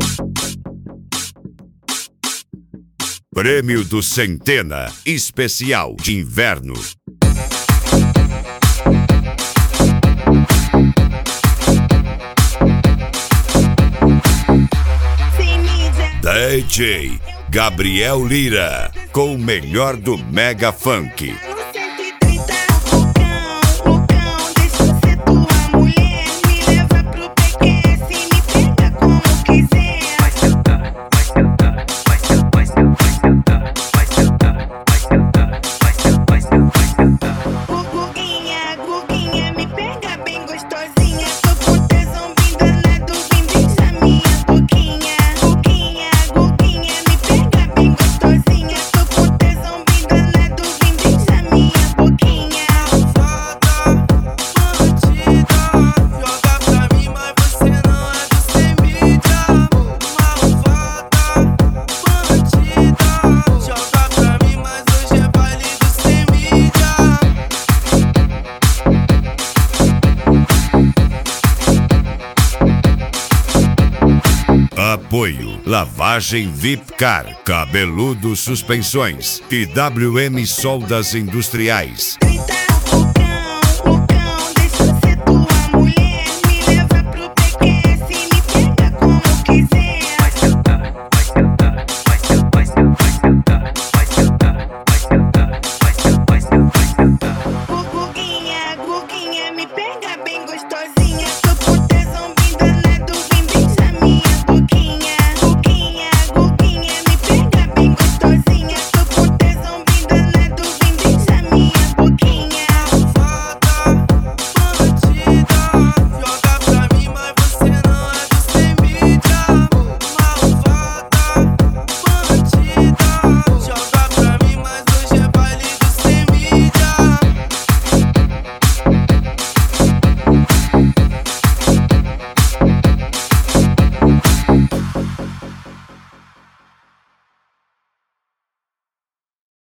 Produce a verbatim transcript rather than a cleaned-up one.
Prêmio do Centena, especial de inverno. D J Gabriel Lira, com o melhor do Mega Funk. Apoio: Lavagem Vipcar, Cabeludo Suspensões e W M Soldas Industriais.